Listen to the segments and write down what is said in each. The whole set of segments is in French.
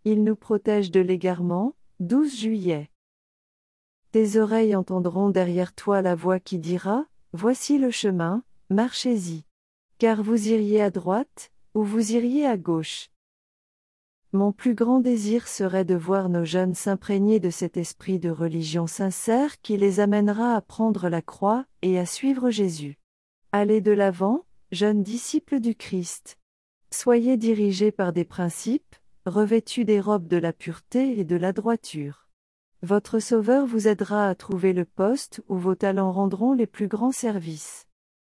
Il nous protège de l'égarement. 12 juillet. Tes oreilles entendront derrière toi la voix qui dira, voici le chemin, marchez-y. Car vous iriez à droite, ou vous iriez à gauche. Mon plus grand désir serait de voir nos jeunes s'imprégner de cet esprit de religion sincère qui les amènera à prendre la croix et à suivre Jésus. Allez de l'avant, jeunes disciples du Christ. Soyez dirigés par des principes, revêtus des robes de la pureté et de la droiture. Votre Sauveur vous aidera à trouver le poste où vos talents rendront les plus grands services.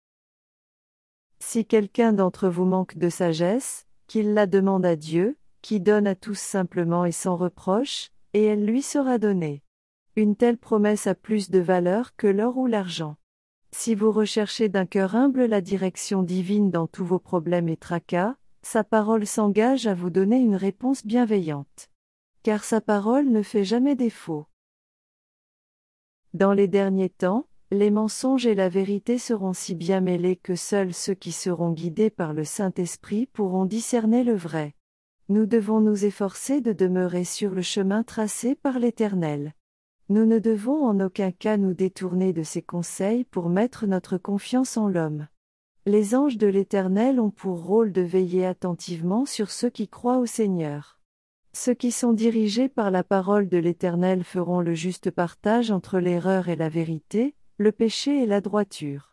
Si quelqu'un d'entre vous manque de sagesse, qu'il la demande à Dieu, qui donne à tous simplement et sans reproche, et elle lui sera donnée. Une telle promesse a plus de valeur que l'or ou l'argent. Si vous recherchez d'un cœur humble la direction divine dans tous vos problèmes et tracas, sa parole s'engage à vous donner une réponse bienveillante. Car sa parole ne fait jamais défaut. Dans les derniers temps, les mensonges et la vérité seront si bien mêlés que seuls ceux qui seront guidés par le Saint-Esprit pourront discerner le vrai. Nous devons nous efforcer de demeurer sur le chemin tracé par l'Éternel. Nous ne devons en aucun cas nous détourner de ses conseils pour mettre notre confiance en l'homme. Les anges de l'Éternel ont pour rôle de veiller attentivement sur ceux qui croient au Seigneur. Ceux qui sont dirigés par la parole de l'Éternel feront le juste partage entre l'erreur et la vérité, le péché et la droiture.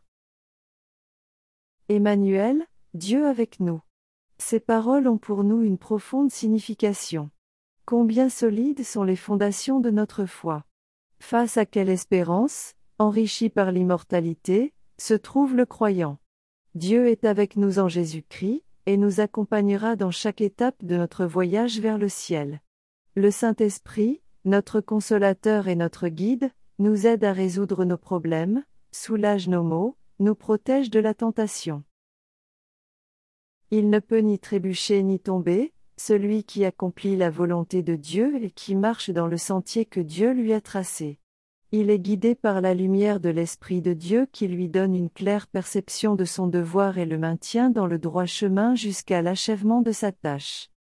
Emmanuel, Dieu avec nous. Ces paroles ont pour nous une profonde signification. Combien solides sont les fondations de notre foi. Face à quelle espérance, enrichie par l'immortalité, se trouve le croyant. Dieu est avec nous en Jésus-Christ, et nous accompagnera dans chaque étape de notre voyage vers le ciel. Le Saint-Esprit, notre consolateur et notre guide, nous aide à résoudre nos problèmes, soulage nos maux, nous protège de la tentation. Il ne peut ni trébucher ni tomber, celui qui accomplit la volonté de Dieu et qui marche dans le sentier que Dieu lui a tracé. Il est guidé par la lumière de l'Esprit de Dieu qui lui donne une claire perception de son devoir et le maintient dans le droit chemin jusqu'à l'achèvement de sa tâche.